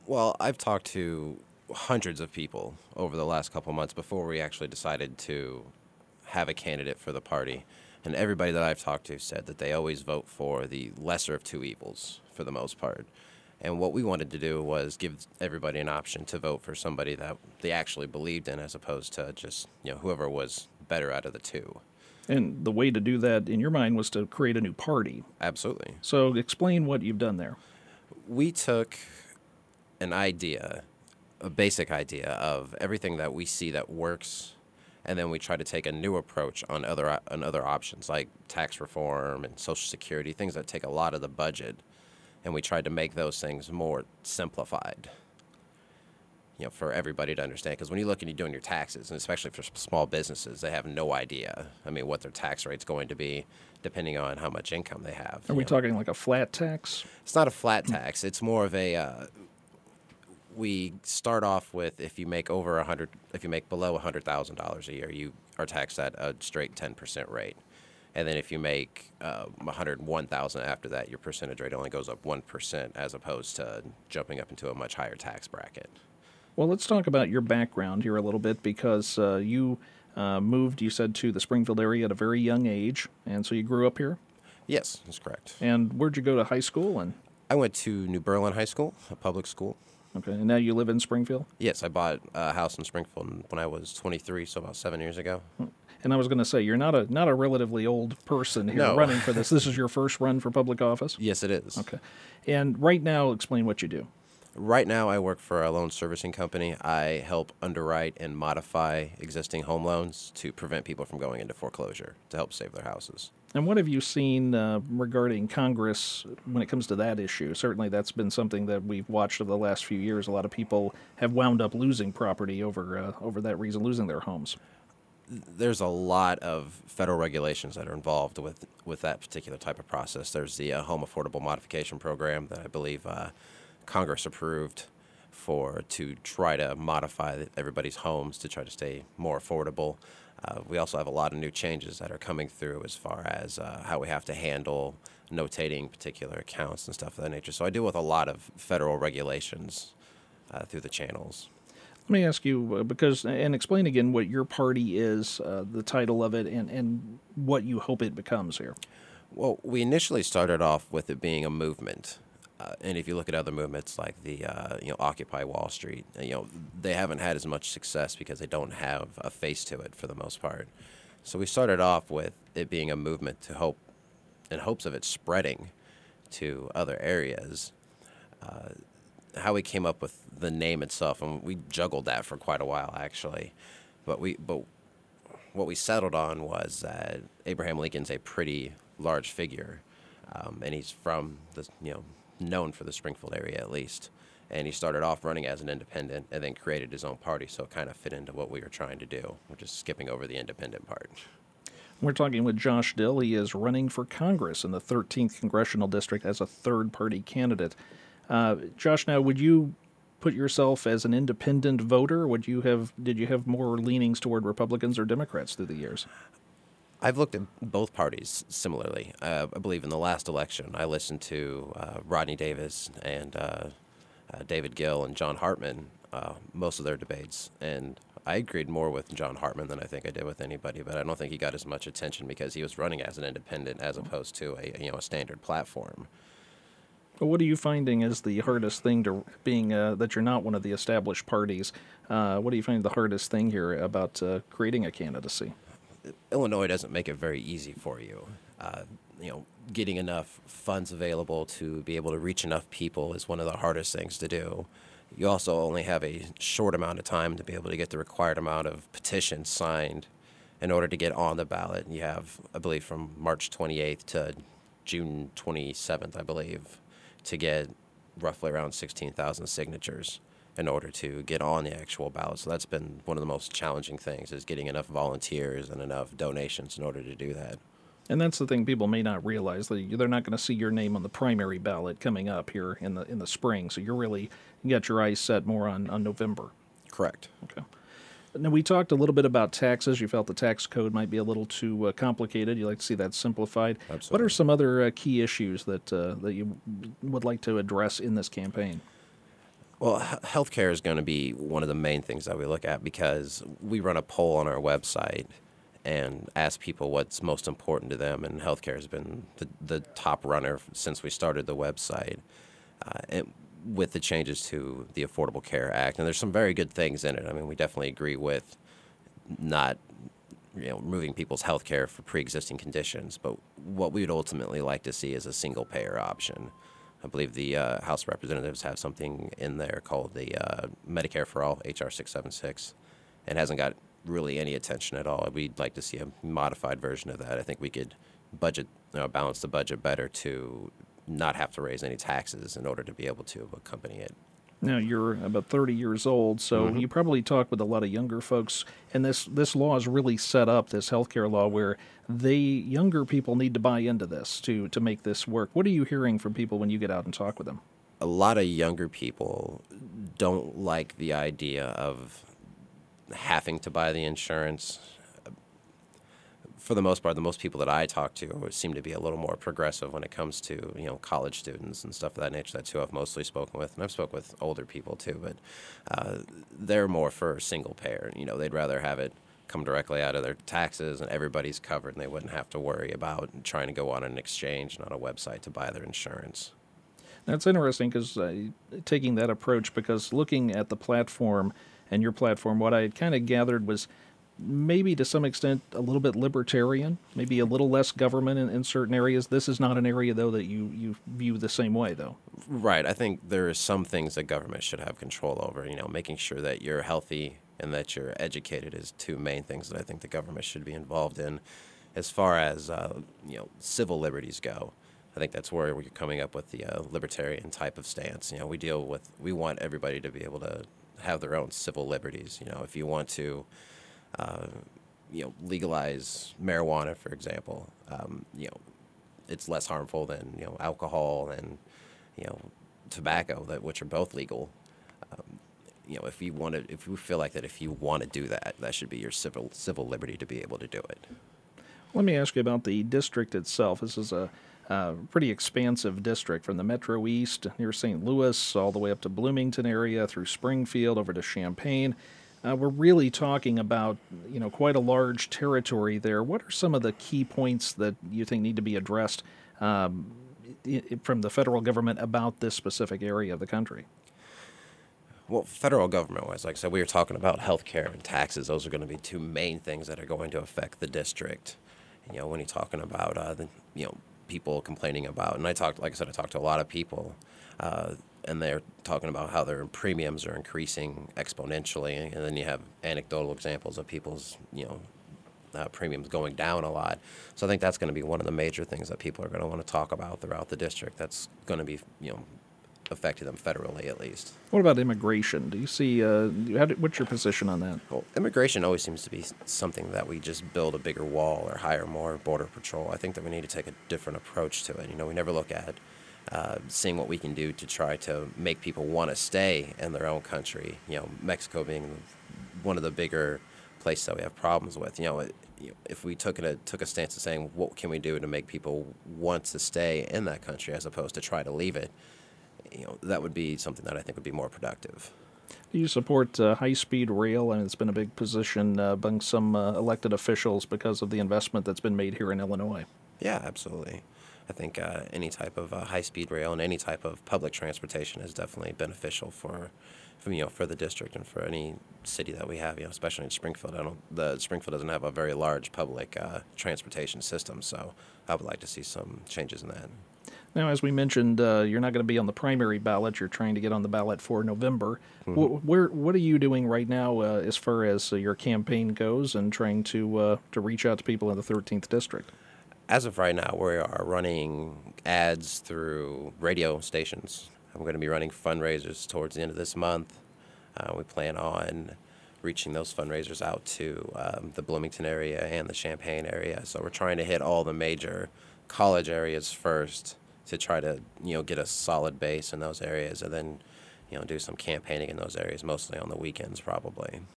Well, I've talked to hundreds of people over the last couple months before we actually decided to have a candidate for the party. And everybody that I've talked to said that they always vote for the lesser of two evils for the most part. And what we wanted to do was give everybody an option to vote for somebody that they actually believed in as opposed to just, whoever was better out of the two. And the way to do that, in your mind, was to create a new party. Absolutely. So explain what you've done there. We took an idea, a basic idea of everything that we see that works, and then we try to take a new approach on other options like tax reform and Social Security, things that take a lot of the budget, and we tried to make those things more simplified, for everybody to understand. Because when you look and you're doing your taxes, and especially for small businesses, they have no idea, what their tax rate's going to be depending on how much income they have. Are we talking like a flat tax? It's not a flat tax. It's more of a we start off with if you make below $100,000 a year, you are taxed at a straight 10% rate. And then if you make 101,000 after that, your percentage rate only goes up 1% as opposed to jumping up into a much higher tax bracket. Well, let's talk about your background here a little bit because you moved, you said, to the Springfield area at a very young age, and so you grew up here? Yes, that's correct. And where'd you go to high school? And I went to New Berlin High School, a public school. Okay, and now you live in Springfield? Yes, I bought a house in Springfield when I was 23, so about 7 years ago. And I was going to say, you're not a relatively old person here No. running for this. This is your first run for public office? Yes, it is. Okay. And right now, explain what you do. Right now, I work for a loan servicing company. I help underwrite and modify existing home loans to prevent people from going into foreclosure to help save their houses. And what have you seen regarding Congress when it comes to that issue? Certainly that's been something that we've watched over the last few years. A lot of people have wound up losing property over that reason, losing their homes. There's a lot of federal regulations that are involved with that particular type of process. There's the Home Affordable Modification Program that I believe Congress approved to try to modify everybody's homes to try to stay more affordable. We also have a lot of new changes that are coming through as far as how we have to handle notating particular accounts and stuff of that nature. So I deal with a lot of federal regulations through the channels. Let me ask you, and explain again what your party is, the title of it, and what you hope it becomes here. Well, we initially started off with it being a movement. And if you look at other movements like the Occupy Wall Street, they haven't had as much success because they don't have a face to it for the most part. So we started off with it being a movement in hopes of it spreading to other areas. How we came up with the name itself, and we juggled that for quite a while actually, but what we settled on was that Abraham Lincoln's a pretty large figure, and he's from the known for the Springfield area at least. And he started off running as an independent and then created his own party, so it kind of fit into what we were trying to do. We're just skipping over the independent part. We're talking with Josh Dill. He is running for Congress in the 13th Congressional District as a third-party candidate. Josh, now, would you put yourself as an independent voter? Did you have more leanings toward Republicans or Democrats through the years? I've looked at both parties similarly. I believe in the last election, I listened to Rodney Davis and David Gill and John Hartman, most of their debates. And I agreed more with John Hartman than I think I did with anybody, but I don't think he got as much attention because he was running as an independent as opposed to a standard platform. Well, what are you finding is the hardest thing to being that you're not one of the established parties? What do you find the hardest thing here about creating a candidacy? Illinois doesn't make it very easy for you. Getting enough funds available to be able to reach enough people is one of the hardest things to do. You also only have a short amount of time to be able to get the required amount of petitions signed in order to get on the ballot. You have, I believe, from March 28th to June 27th, I believe, to get roughly around 16,000 signatures in order to get on the actual ballot. So that's been one of the most challenging things, is getting enough volunteers and enough donations in order to do that. And that's the thing people may not realize, that they're not going to see your name on the primary ballot coming up here in the spring. So you got your eyes set more on November. Correct. Okay. Now, we talked a little bit about taxes. You felt the tax code might be a little too complicated. You like to see that simplified. Absolutely. What are some other key issues that you would like to address in this campaign? Well, healthcare is going to be one of the main things that we look at because we run a poll on our website and ask people what's most important to them, and healthcare has been the top runner since we started the website. And with the changes to the Affordable Care Act, and there's some very good things in it. I mean, we definitely agree with not removing people's health care for pre-existing conditions, but what we would ultimately like to see is a single payer option. I believe the House of Representatives have something in there called the Medicare for All, H.R. 676, and hasn't got really any attention at all. We'd like to see a modified version of that. I think we could balance the budget better to not have to raise any taxes in order to be able to accompany it. Now, you're about 30 years old, so you probably talk with a lot of younger folks, and this law is really set up, this healthcare law, where younger people need to buy into this to make this work. What are you hearing from people when you get out and talk with them? A lot of younger people don't like the idea of having to buy the insurance. For the most part, the most people that I talk to seem to be a little more progressive when it comes to college students and stuff of that nature. That's who I've mostly spoken with, and I've spoken with older people too. But they're more for single payer. They'd rather have it come directly out of their taxes, and everybody's covered, and they wouldn't have to worry about trying to go on an exchange and on a website to buy their insurance. That's interesting because taking that approach, because looking at the platform and your platform, what I had kind of gathered was maybe to some extent a little bit libertarian, maybe a little less government in certain areas. This is not an area, though, that you view the same way, though. Right. I think there are some things that government should have control over. Making sure that you're healthy and that you're educated is two main things that I think the government should be involved in. As far as civil liberties go, I think that's where we're coming up with the libertarian type of stance. We want everybody to be able to have their own civil liberties. If you want to legalize marijuana, for example, it's less harmful than alcohol and tobacco, which are both legal. If we feel like that, if you want to do that, that should be your civil liberty to be able to do it. Let me ask you about the district itself. This is a pretty expansive district from the Metro East near St. Louis all the way up to Bloomington area through Springfield over to Champaign. We're really talking about, quite a large territory there. What are some of the key points that you think need to be addressed from the federal government about this specific area of the country? Well, federal government-wise, like I said, we were talking about health care and taxes. Those are going to be two main things that are going to affect the district. When you're talking about, people complaining about, and I talked to a lot of people, and they're talking about how their premiums are increasing exponentially, and then you have anecdotal examples of people's, premiums going down a lot. So I think that's going to be one of the major things that people are going to want to talk about throughout the district. That's going to be, affecting them federally at least. What about immigration? Do you see, what's your position on that? Well, immigration always seems to be something that we just build a bigger wall or hire more border patrol. I think that we need to take a different approach to it. We never look at seeing what we can do to try to make people want to stay in their own country. Mexico being one of the bigger places that we have problems with. If we took a stance of saying what can we do to make people want to stay in that country as opposed to try to leave it, that would be something that I think would be more productive. Do you support high-speed rail? And it's been a big position among some elected officials because of the investment that's been made here in Illinois. Yeah, absolutely. I think any type of high-speed rail and any type of public transportation is definitely beneficial for the district and for any city that we have. Especially in Springfield. Springfield doesn't have a very large public transportation system, so I would like to see some changes in that. Now, as we mentioned, you're not going to be on the primary ballot. You're trying to get on the ballot for November. Mm-hmm. What are you doing right now as far as your campaign goes and trying to reach out to people in the 13th District? As of right now, we are running ads through radio stations. I'm going to be running fundraisers towards the end of this month. We plan on reaching those fundraisers out to the Bloomington area and the Champaign area. So we're trying to hit all the major college areas first to try to, get a solid base in those areas and then, do some campaigning in those areas, mostly on the weekends probably.